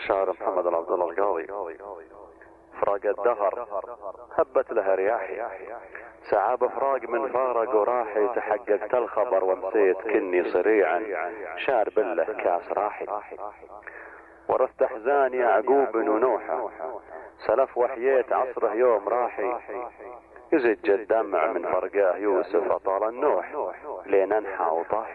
الشاعر محمد بن عبد الله القاضي. فراق الدهر هبت لها رياحي، سعى بفراق من فارق وراحي، تحققت الخبر ومسيت كني صريعا، شارب له كاس راحي. ورثت احزان يعقوب ونوحه، سلف وحييت عصره يوم راحي، يزج الدمع من فرقاه يوسف اطال النوح، لين انحى وطاحي.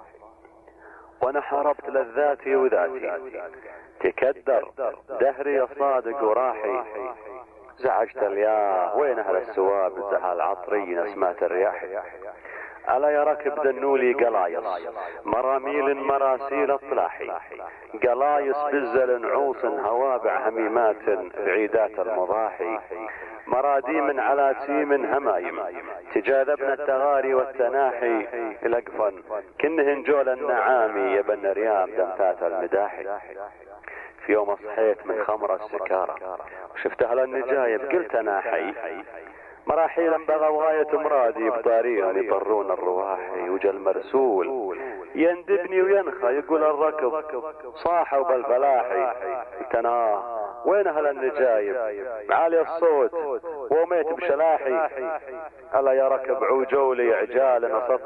وانا حاربت لذاتي وذاتي، تكدر دهري الصادق وراحي، زعجت الياه وين اهل السوابز هالعطري نسمات الرياح. الا يا ركب ذنولي قلايص مراميل مراسيل الطلاحي، قلايص بزل نعوص هوابع هميمات بعيدات المضاحي، مراديم على سيم همايم تجاذبنا التغاري والتناحي، لقفا كنهن جول النعامي يبن ريام دمثات المداحي. في يوم صحيت من خمر السكارة وشفت اهل النجايب قلت انا حي، مراحيلا بغوا غاية مرادي بطاريهم يطرون الرواحي، وجا المرسول يندبني وينخى يقول الركض صاحوا بالفلاحي. قلت انا وين اهل النجايب معالي الصوت وميت بشلاحي. الا يا ركب عوجولي عجال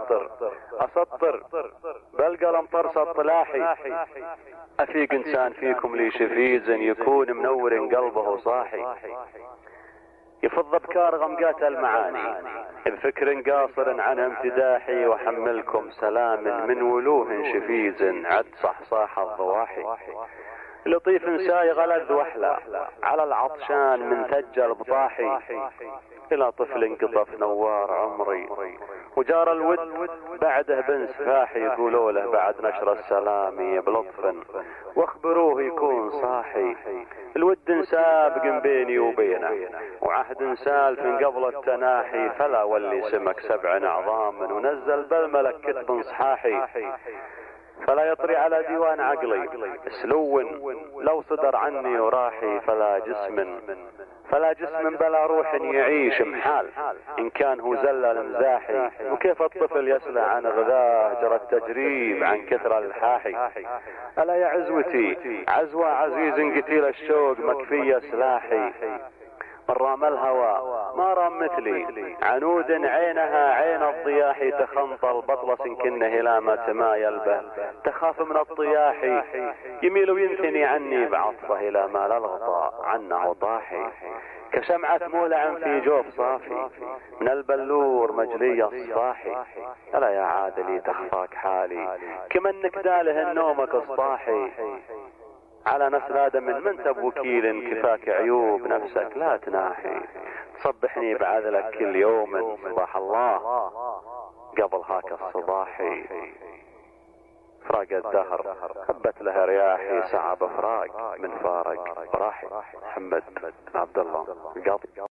اسطر بالقلم طرس الطلاحي، افيق انسان فيكم لي شفيز يكون منور قلبه صاحي، يفض ابكار غمقات المعاني بفكر قاصر عن امتداحي، وحملكم سلام من ولوه شفيز عد صحصاح الضواحي، لطيف سايغ لذ وحلى على العطشان من ثج البطاحي، الى طفل قطف نوار عمري وجار الود بعده بن سفاحي، يقولوا له بعد نشر السلام بلطف واخبروه يكون صاحي، الود سابق بيني وبينه وعهد سالف قبل التناحي، فلا ولي سمك 7 أعظام ونزل بالملك كتب صحاحي، فلا يطري على ديوان عقلي سلو لو صدر عني وراحي، فلا جسم بلا روح يعيش محال إن كان هو زلل مزاحي، وكيف الطفل يسلى عن غذاه جرى التجريب عن كثر الحاحي. ألا يا عزوتي عزوى عزيز قتيل الشوق مكفية سلاحي، من رام الهوى ما رام مثلي عنود عينها عين الضياح، تخنطل بطلس كنه هلامة ما يلبه تخاف من الطياح، يميل وينثني عني بعطفه الى ما للغطاء عنه طاحي، كشمعة مولع في جوف صافي من البلور مجلي الصاحي. ألا يا عادلي تخفاك حالي كمنك داله نومك الصاحي، على نسل آدم من تب وكيل كفاك عيوب نفسك لا تناحي، تصبحني بعذلك كل يوم صباح الله قبل هاك الصباحي. فراق الدهر هبت لها رياحي، سعى بفراق من فارق راحي. محمد بن عبد الله القاضي.